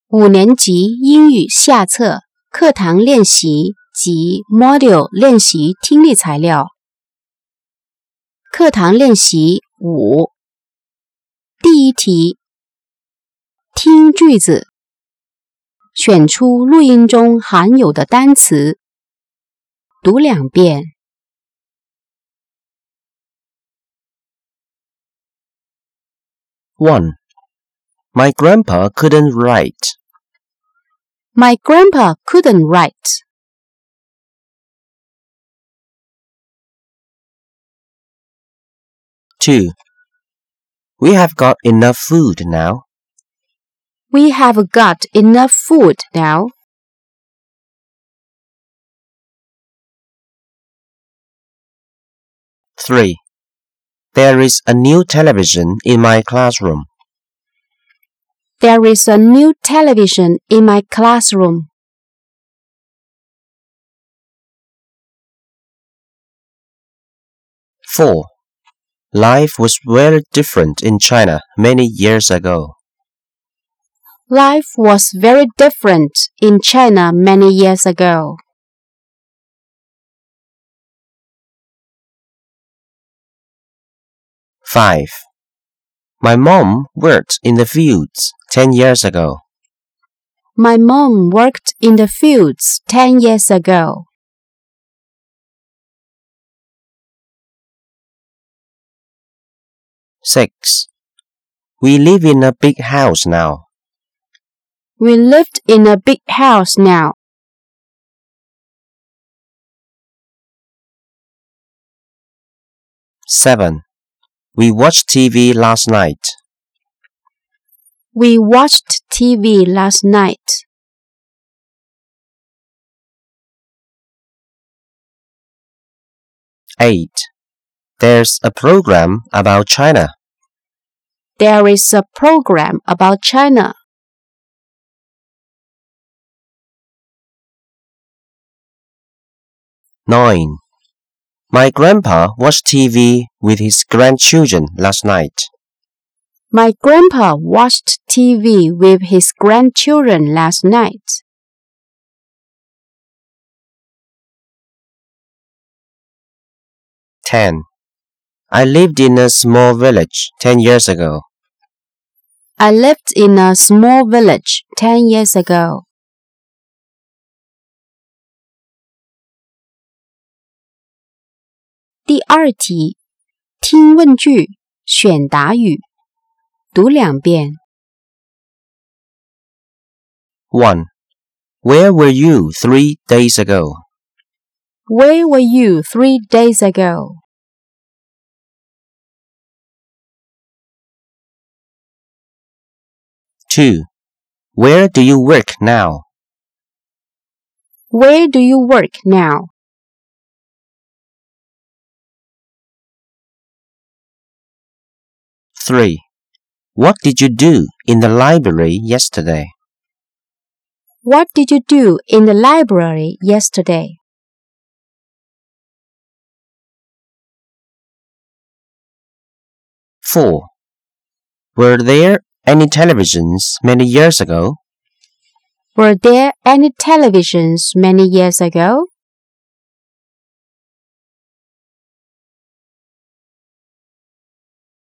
5年级英语下册课堂练习及 Module 练习听力材料。课堂练习5。第一题，听句子，选出录音中含有的单词，读2遍。 1. My grandpa couldn't write. My grandpa couldn't write. 2. We have got enough food now. We have got enough food now. 3. There is a new television in my classroom. There is a new television in my classroom. 4. Life was very different in China many years ago. Life was very different in China many years ago. 5. My mom worked in the fields 10 years ago. My mom worked in the fields 10 years ago. 6. We live in a big house now. We lived in a big house now. 7. We watched TV last night. We watched TV last night. 8. There's a program about China. There is a program about China. 9. My grandpa watched TV with his grandchildren last night. My grandpa watched TV with his grandchildren last night. 10. I lived in a small village 10 years ago. I lived in a small village 10 years ago. 第二题，听问句，选答语，读2遍。 1. Where were you 3 days ago? Where were you 3 days ago? 2. Where do you work now? Where do you work now? 3. What did you do in the library yesterday? What did you do in the library yesterday? 4. Were there any televisions many years ago? Were there any televisions many years ago?